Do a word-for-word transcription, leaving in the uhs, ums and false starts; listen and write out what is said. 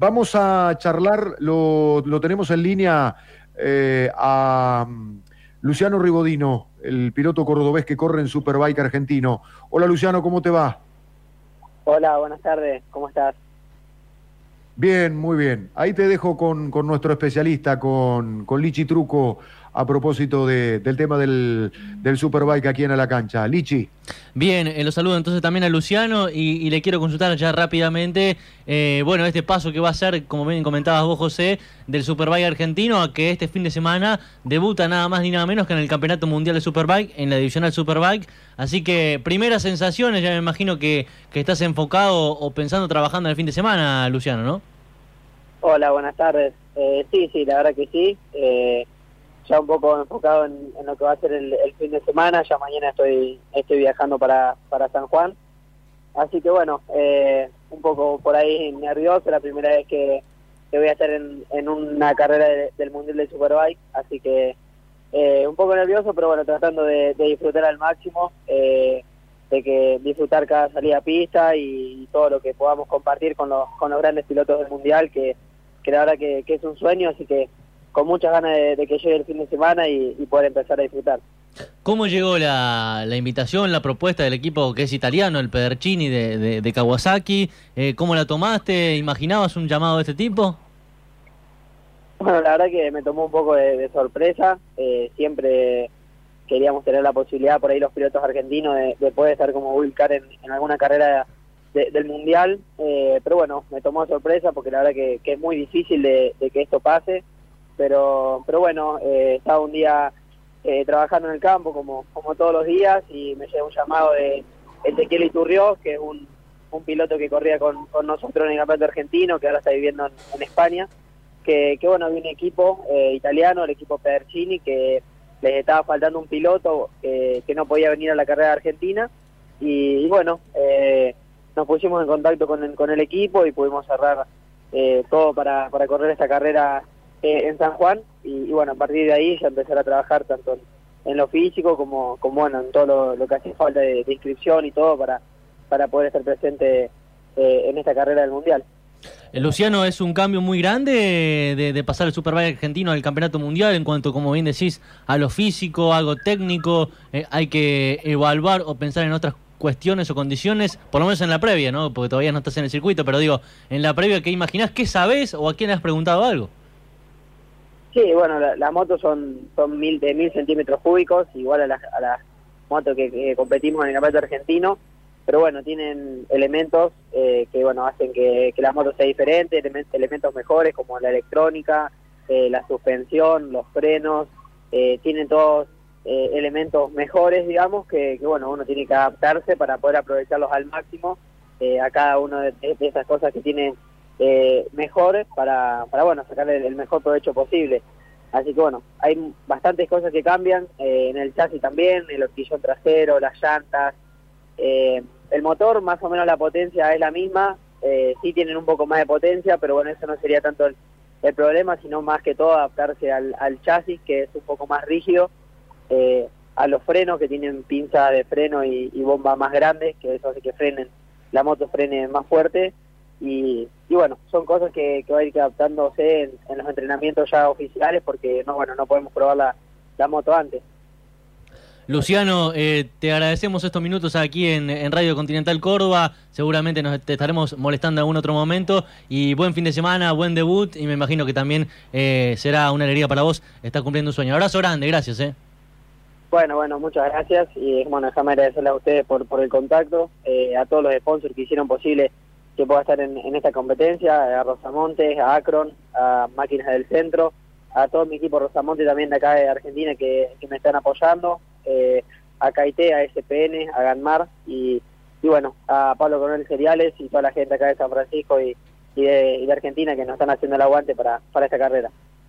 vamos a charlar, lo, lo tenemos en línea eh, a Luciano Ribodino, el piloto cordobés que corre en Superbike argentino. Hola Luciano, ¿cómo te va? Hola, buenas tardes, ¿cómo estás? Bien, muy bien. Ahí te dejo con, con nuestro especialista, con, con Lichi Truco, a propósito de, del tema del, del Superbike aquí en A la Cancha. Lichi. Bien, eh, lo saludo entonces también a Luciano y, y le quiero consultar ya rápidamente, eh, bueno, este paso que va a ser, como bien comentabas vos, José, del Superbike argentino a que este fin de semana debuta nada más ni nada menos que en el Campeonato Mundial de Superbike, en la divisional Superbike. Así que, primeras sensaciones, ya me imagino que, que estás enfocado o pensando trabajando en el fin de semana, Luciano, ¿no? Hola, buenas tardes. Eh, sí, sí, la verdad que sí. Eh, ya un poco enfocado en, en lo que va a ser el, el fin de semana. Ya mañana estoy estoy viajando para, para San Juan. Así que bueno, eh, un poco por ahí nervioso. La primera vez que, que voy a estar en, en una carrera de, del Mundial de Superbike. Así que eh, un poco nervioso, pero bueno, tratando de, de disfrutar al máximo. Eh, de que disfrutar cada salida a pista y, y todo lo que podamos compartir con los, con los grandes pilotos del Mundial, que, que la verdad que, que es un sueño, así que con muchas ganas de, de que llegue el fin de semana y, y poder empezar a disfrutar. ¿Cómo llegó la, la invitación, la propuesta del equipo que es italiano, el Pedercini de, de, de Kawasaki? Eh, ¿Cómo la tomaste? ¿Imaginabas un llamado de este tipo? Bueno, la verdad que me tomó un poco de, de sorpresa. Eh, siempre queríamos tener la posibilidad por ahí los pilotos argentinos de, de poder estar como wildcard en, en alguna carrera de, del Mundial. Eh, pero bueno, me tomó de sorpresa porque la verdad que, que es muy difícil de, de que esto pase. Pero, pero bueno, eh, estaba un día eh, trabajando en el campo como, como todos los días y me llegó un llamado de Ezequiel Iturriós, que es un, un piloto que corría con, con nosotros en el campeonato argentino, que ahora está viviendo en, en España, que, que bueno, había un equipo eh, italiano, el equipo Pedercini, que les estaba faltando un piloto eh, que no podía venir a la carrera argentina y, y bueno, eh, nos pusimos en contacto con el, con el equipo y pudimos cerrar eh, todo para, para correr esta carrera Eh, en San Juan y, y bueno, a partir de ahí ya empezar a trabajar tanto en, en lo físico como, como bueno, en todo lo, lo que hace falta de, de inscripción y todo para, para poder estar presente eh, en esta carrera del Mundial. Eh, Luciano, ¿es un cambio muy grande de, de pasar el Superbike argentino al Campeonato Mundial en cuanto, como bien decís, a lo físico, algo técnico? Eh, hay que evaluar o pensar en otras cuestiones o condiciones, por lo menos en la previa, ¿no? Porque todavía no estás en el circuito, pero digo, en la previa, ¿qué imaginás? ¿Qué sabés o a quién le has preguntado algo? Sí, bueno, las la motos son son mil de mil centímetros cúbicos, igual a las a las motos que, que competimos en el campeonato argentino, pero bueno, tienen elementos eh, que bueno hacen que, que la moto sea diferente, elementos, elementos mejores como la electrónica, eh, la suspensión, los frenos, eh, tienen todos eh, elementos mejores, digamos, que, que bueno uno tiene que adaptarse para poder aprovecharlos al máximo eh, a cada una de, de esas cosas que tienen Eh, mejor para, para bueno sacarle el, el mejor provecho posible. Así que bueno, hay bastantes cosas que cambian eh, en el chasis también, el horquillón trasero, las llantas, eh, el motor más o menos la potencia es la misma, eh, sí tienen un poco más de potencia, pero bueno, eso no sería tanto el, el problema, sino más que todo adaptarse al, al chasis, que es un poco más rígido, eh, a los frenos que tienen pinza de freno y, y bomba más grandes, que eso hace que frenen, la moto frene más fuerte. Y, y bueno, son cosas que, que va a ir adaptándose en, en los entrenamientos ya oficiales porque no bueno no podemos probar la, la moto antes. Luciano, eh, te agradecemos estos minutos aquí en, en Radio Continental Córdoba. Seguramente nos te estaremos molestando en algún otro momento. Y buen fin de semana, buen debut. Y me imagino que también eh, será una alegría para vos estar cumpliendo un sueño. Abrazo grande, gracias. Eh. Bueno, bueno, muchas gracias. Y bueno, déjame agradecerle a ustedes por, por el contacto, eh, a todos los sponsors que hicieron posible que pueda estar en, en esta competencia, a Rosamonte, a Acron, a Máquinas del Centro, a todo mi equipo Rosamonte también de acá de Argentina que, que me están apoyando, eh, a Caité, a S P N, a Ganmar y, y bueno, a Pablo Coronel Cereales y toda la gente acá de San Francisco y, y, de, y de Argentina que nos están haciendo el aguante para, para esta carrera.